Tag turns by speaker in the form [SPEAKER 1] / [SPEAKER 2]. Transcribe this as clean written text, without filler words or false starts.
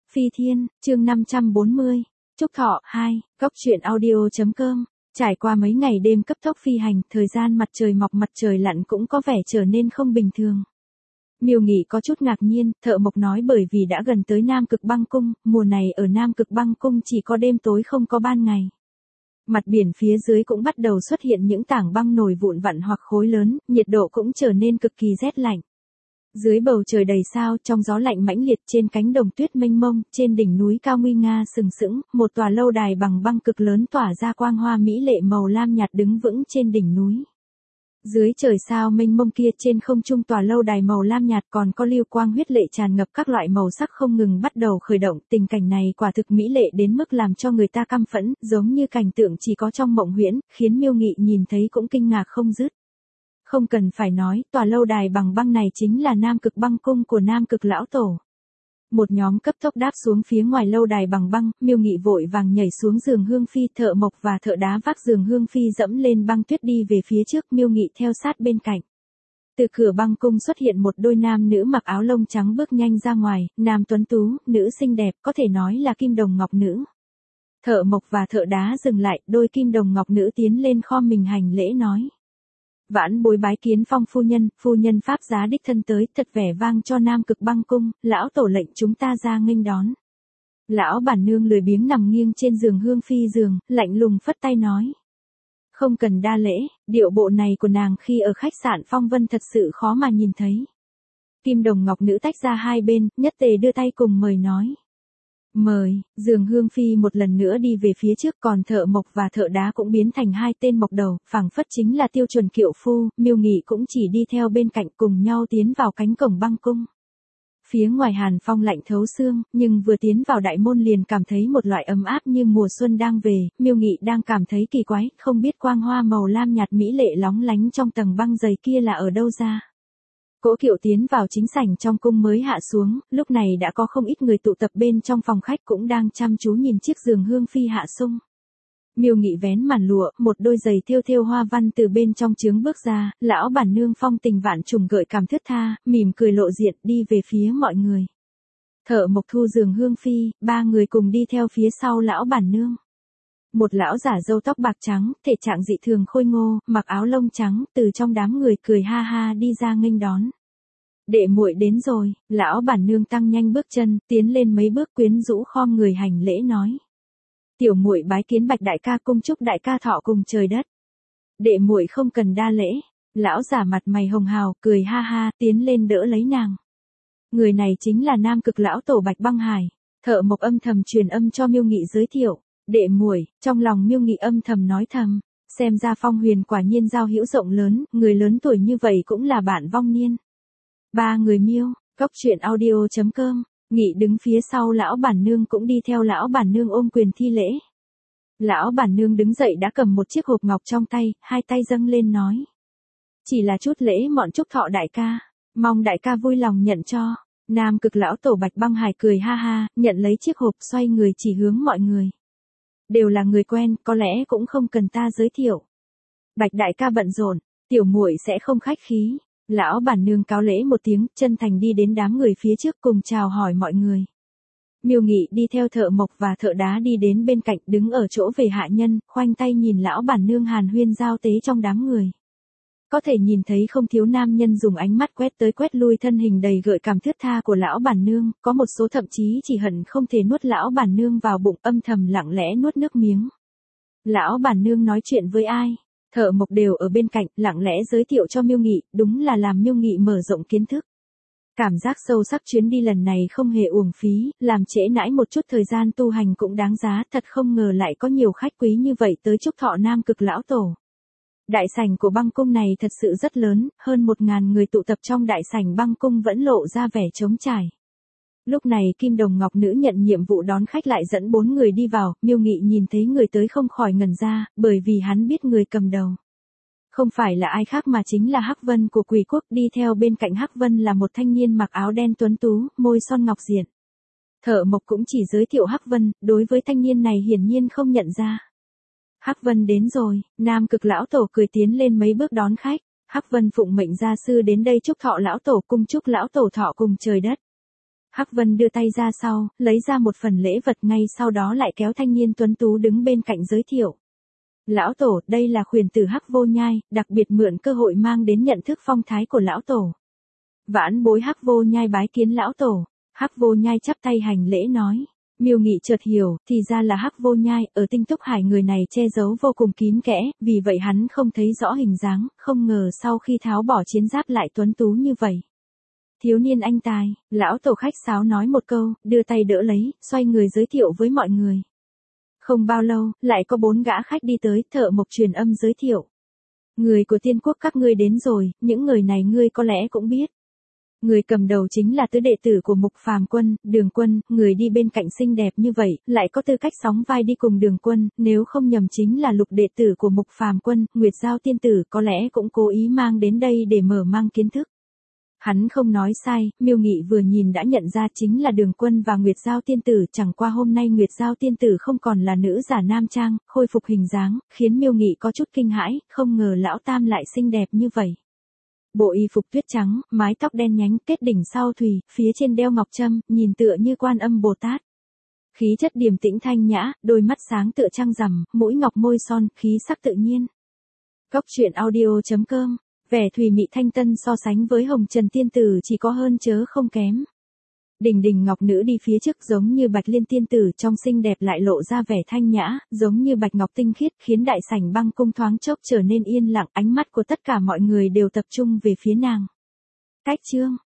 [SPEAKER 1] Phi Thiên, chương 540, Trúc Thọ 2, Góc truyện audio.com. Trải qua mấy ngày đêm cấp tốc phi hành, thời gian mặt trời mọc mặt trời lặn cũng có vẻ trở nên không bình thường. Miêu Nghị có chút ngạc nhiên, Thợ Mộc nói bởi vì đã gần tới Nam Cực Băng Cung, mùa này ở Nam Cực Băng Cung chỉ có đêm tối không có ban ngày. Mặt biển phía dưới cũng bắt đầu xuất hiện những tảng băng nổi vụn vặn hoặc khối lớn, nhiệt độ cũng trở nên cực kỳ rét lạnh. Dưới bầu trời đầy sao, trong gió lạnh mãnh liệt, trên cánh đồng tuyết mênh mông, trên đỉnh núi cao nguy nga sừng sững, một tòa lâu đài bằng băng cực lớn tỏa ra quang hoa mỹ lệ màu lam nhạt đứng vững trên đỉnh núi. Dưới trời sao mênh mông kia, trên không trung tòa lâu đài màu lam nhạt còn có lưu quang huyết lệ tràn ngập các loại màu sắc không ngừng bắt đầu khởi động, tình cảnh này quả thực mỹ lệ đến mức làm cho người ta căm phẫn, giống như cảnh tượng chỉ có trong mộng huyễn, khiến Miêu Nghị nhìn thấy cũng kinh ngạc không dứt. Không cần phải nói, tòa lâu đài bằng băng này chính là Nam Cực Băng Cung của Nam Cực Lão Tổ. Một nhóm cấp tốc đáp xuống phía ngoài lâu đài bằng băng, Miêu Nghị vội vàng nhảy xuống giường hương phi, Thợ Mộc và Thợ Đá vác giường hương phi dẫm lên băng tuyết đi về phía trước, Miêu Nghị theo sát bên cạnh. Từ cửa băng cung xuất hiện một đôi nam nữ mặc áo lông trắng bước nhanh ra ngoài, nam tuấn tú, nữ xinh đẹp, có thể nói là kim đồng ngọc nữ. Thợ Mộc và Thợ Đá dừng lại, đôi kim đồng ngọc nữ tiến lên khom mình hành lễ nói: Vãn bối bái kiến Phong phu nhân pháp giá đích thân tới, thật vẻ vang cho Nam Cực Băng Cung, lão tổ lệnh chúng ta ra nghênh đón. Lão bản nương lười biếng nằm nghiêng trên giường hương phi giường, lạnh lùng phất tay nói: Không cần đa lễ, điệu bộ này của nàng khi ở khách sạn Phong Vân thật sự khó mà nhìn thấy. Kim đồng ngọc nữ tách ra hai bên, nhất tề đưa tay cùng mời nói: Mời. Giường hương phi một lần nữa đi về phía trước, còn Thợ Mộc và Thợ Đá cũng biến thành hai tên mộc đầu, phảng phất chính là tiêu chuẩn kiệu phu, Miêu Nghị cũng chỉ đi theo bên cạnh cùng nhau tiến vào cánh cổng băng cung. Phía ngoài hàn phong lạnh thấu xương, nhưng vừa tiến vào đại môn liền cảm thấy một loại ấm áp như mùa xuân đang về, Miêu Nghị đang cảm thấy kỳ quái, không biết quang hoa màu lam nhạt mỹ lệ lóng lánh trong tầng băng dày kia là ở đâu ra. Cỗ kiệu tiến vào chính sảnh trong cung mới hạ xuống, lúc này đã có không ít người tụ tập bên trong phòng khách cũng đang chăm chú nhìn chiếc giường hương phi hạ sung. Miêu Nghị vén màn lụa, một đôi giày thêu thêu hoa văn từ bên trong trướng bước ra, lão bản nương phong tình vạn trùng gợi cảm thướt tha, mỉm cười lộ diện đi về phía mọi người. Thợ Mộc thu giường hương phi, ba người cùng đi theo phía sau lão bản nương. Một lão giả râu tóc bạc trắng, thể trạng dị thường khôi ngô, mặc áo lông trắng, từ trong đám người cười ha ha đi ra nghênh đón. Đệ muội đến rồi, lão bản nương tăng nhanh bước chân, tiến lên mấy bước quyến rũ khom người hành lễ nói: Tiểu muội bái kiến Bạch đại ca, cung chúc đại ca thọ cùng trời đất. Đệ muội không cần đa lễ. Lão giả mặt mày hồng hào, cười ha ha, tiến lên đỡ lấy nàng. Người này chính là Nam Cực Lão Tổ Bạch Băng Hải. Thợ Mộc âm thầm truyền âm cho Miêu Nghị giới thiệu: Đệ muội. Trong lòng Miêu Nghị âm thầm nói thầm, xem ra Phong Huyền quả nhiên giao hữu rộng lớn, người lớn tuổi như vậy cũng là bạn vong niên. Ba người Miêu, Góc truyện audio.com. Nghị đứng phía sau lão bản nương cũng đi theo lão bản nương ôm quyền thi lễ. Lão bản nương đứng dậy đã cầm một chiếc hộp ngọc trong tay, hai tay dâng lên nói: Chỉ là chút lễ mọn chúc thọ đại ca, mong đại ca vui lòng nhận cho. Nam Cực Lão Tổ Bạch Băng Hải cười ha ha, nhận lấy chiếc hộp xoay người chỉ hướng mọi người. Đều là người quen, có lẽ cũng không cần ta giới thiệu. Bạch đại ca bận rộn, tiểu muội sẽ không khách khí. Lão bản nương cáo lễ một tiếng, chân thành đi đến đám người phía trước cùng chào hỏi mọi người. Miêu Nghị đi theo Thợ Mộc và Thợ Đá đi đến bên cạnh, đứng ở chỗ về hạ nhân, khoanh tay nhìn lão bản nương hàn huyên giao tế trong đám người. Có thể nhìn thấy không thiếu nam nhân dùng ánh mắt quét tới quét lui thân hình đầy gợi cảm thướt tha của lão bản nương, có một số thậm chí chỉ hận không thể nuốt lão bản nương vào bụng, âm thầm lặng lẽ nuốt nước miếng. Lão bản nương nói chuyện với ai? Thợ Mộc đều ở bên cạnh, lặng lẽ giới thiệu cho Miêu Nghị, đúng là làm Miêu Nghị mở rộng kiến thức. Cảm giác sâu sắc chuyến đi lần này không hề uổng phí, làm trễ nãi một chút thời gian tu hành cũng đáng giá, thật không ngờ lại có nhiều khách quý như vậy tới chúc thọ Nam Cực Lão Tổ. Đại sảnh của băng cung này thật sự rất lớn, hơn 1000 người tụ tập trong đại sảnh băng cung vẫn lộ ra vẻ trống trải. Lúc này kim đồng ngọc nữ nhận nhiệm vụ đón khách lại dẫn 4 người đi vào, Miêu Nghị nhìn thấy người tới không khỏi ngẩn ra, bởi vì hắn biết người cầm đầu. Không phải là ai khác mà chính là Hắc Vân của Quỷ Quốc, đi theo bên cạnh Hắc Vân là một thanh niên mặc áo đen tuấn tú, môi son ngọc diện. Thợ Mộc cũng chỉ giới thiệu Hắc Vân, đối với thanh niên này hiển nhiên không nhận ra. Hắc Vân đến rồi, Nam Cực Lão Tổ cười tiến lên mấy bước đón khách. Hắc Vân phụng mệnh gia sư đến đây chúc thọ lão tổ, cung chúc lão tổ thọ cùng trời đất. Hắc Vân đưa tay ra sau, lấy ra một phần lễ vật, ngay sau đó lại kéo thanh niên tuấn tú đứng bên cạnh giới thiệu. Lão tổ, đây là khuyển tử Hắc Vô Nhai, đặc biệt mượn cơ hội mang đến nhận thức phong thái của lão tổ. Vãn bối Hắc Vô Nhai bái kiến lão tổ. Hắc Vô Nhai chắp tay hành lễ nói. Miêu Nghị chợt hiểu, thì ra là Hắc Vô Nhai, ở Tinh Túc Hải người này che giấu vô cùng kín kẽ, vì vậy hắn không thấy rõ hình dáng, không ngờ sau khi tháo bỏ chiến giáp lại tuấn tú như vậy. Thiếu niên anh tài, lão tổ khách sáo nói một câu, đưa tay đỡ lấy, xoay người giới thiệu với mọi người. Không bao lâu, lại có 4 gã khách đi tới, Thợ Mộc truyền âm giới thiệu. Người của Tiên Quốc các ngươi đến rồi, những người này ngươi có lẽ cũng biết. Người cầm đầu chính là tứ đệ tử của Mục Phàm Quân, Đường Quân, người đi bên cạnh xinh đẹp như vậy, lại có tư cách sóng vai đi cùng Đường Quân, nếu không nhầm chính là Lục đệ tử của Mục Phàm Quân, Nguyệt Giao tiên tử, có lẽ cũng cố ý mang đến đây để mở mang kiến thức. Hắn không nói sai, Miêu Nghị vừa nhìn đã nhận ra chính là Đường Quân và Nguyệt Giao tiên tử, chẳng qua hôm nay Nguyệt Giao tiên tử không còn là nữ giả nam trang, khôi phục hình dáng, khiến Miêu Nghị có chút kinh hãi, không ngờ lão tam lại xinh đẹp như vậy. Bộ y phục tuyết trắng, mái tóc đen nhánh, kết đỉnh sau thùy, phía trên đeo ngọc trâm, nhìn tựa như Quan Âm Bồ Tát. Khí chất điềm tĩnh thanh nhã, đôi mắt sáng tựa trăng rằm, mũi ngọc môi son, khí sắc tự nhiên. Cốc truyện audio.com, vẻ thùy mị thanh tân so sánh với Hồng Trần tiên tử chỉ có hơn chớ không kém. Đình Đình Ngọc Nữ đi phía trước giống như Bạch Liên tiên tử, trong xinh đẹp lại lộ ra vẻ thanh nhã, giống như bạch ngọc tinh khiết, khiến đại sảnh băng cung thoáng chốc trở nên yên lặng, ánh mắt của tất cả mọi người đều tập trung về phía nàng. Cách chương